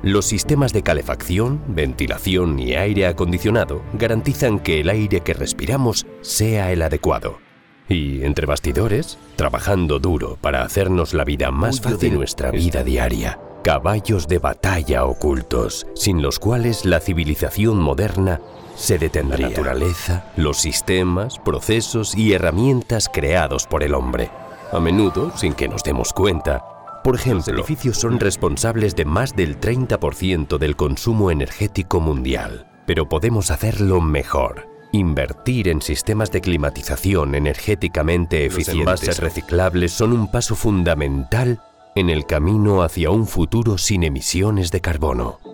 Los sistemas de calefacción, ventilación y aire acondicionado garantizan que el aire que respiramos sea el adecuado. Y entre bastidores, trabajando duro para hacernos la vida más fácil de nuestra vida diaria. Caballos de batalla ocultos, sin los cuales la civilización moderna se detendría. La naturaleza, los sistemas, procesos y herramientas creados por el hombre. A menudo, sin que nos demos cuenta. Por ejemplo, los edificios son responsables de más del 30% del consumo energético mundial. Pero podemos hacerlo mejor. Invertir en sistemas de climatización energéticamente eficientes. Los envases reciclables son un paso fundamental en el camino hacia un futuro sin emisiones de carbono.